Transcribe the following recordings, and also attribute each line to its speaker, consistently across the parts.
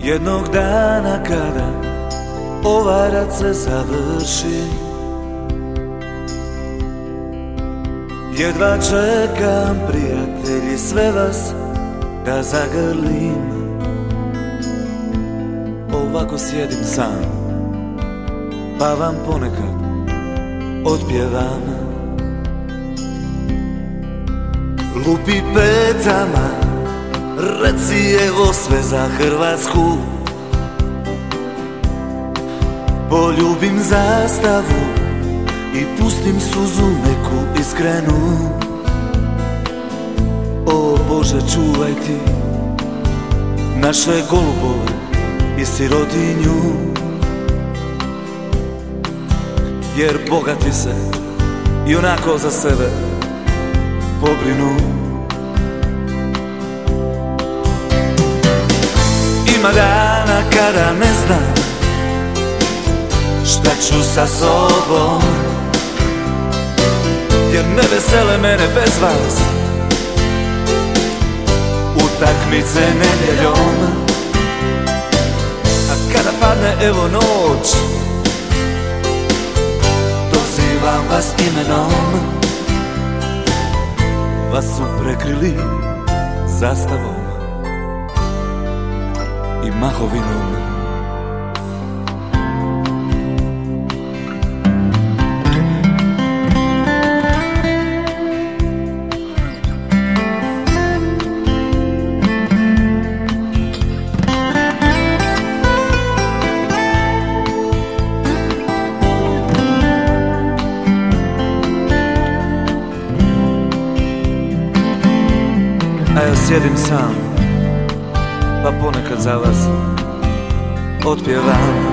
Speaker 1: Jednog dana kada ovaj rat se završi, jedva čekam, prijatelji, sve vas da zagrlim. Ovako sjedim sam, pa vam ponekad otpjevam. Lupi petama, reci evo sve za Hrvatsku. Poljubim zastavu i pustim suzu neku iskrenu. O Bože, čuvaj ti naše golubove i sirotinju, jer bogati se i onako za sebe pobrinu. Ima dana kada ne znam šta ću sa sobom, jer ne vesele mene bez vas utakmice nedjeljom. A kada padne evo noć, dozivam vas imenom. Vas su prekrili zastavom i mahovinom. A ja sjedim sam, pa ponekad za vas otpjevam.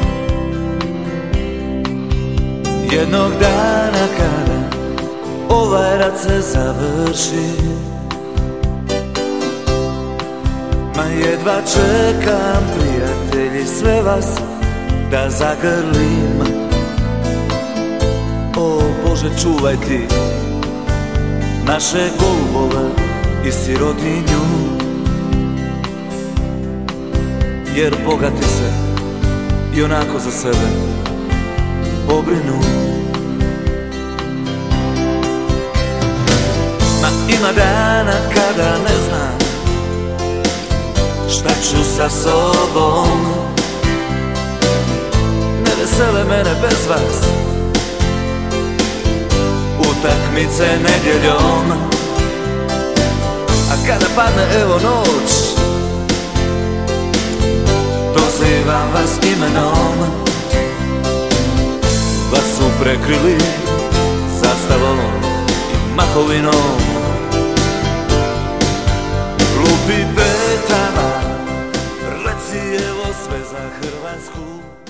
Speaker 1: Jednog dana kada ovaj rat se završi, ma jedva čekam, prijatelji, sve vas da zagrlim. O Bože, čuvaj ti naše golubove i sirotinju, jer bogati se i onako za sebe pobrinu. Ma ima dana kada ne znam šta ću sa sobom, ne vesele mene bez vas utakmice nedjeljom. A kada padne evo noć, dozivam vas imenom. Vas su prekrili zastavom i mahovinom. Lupi petama, reci evo sve za Hrvatsku.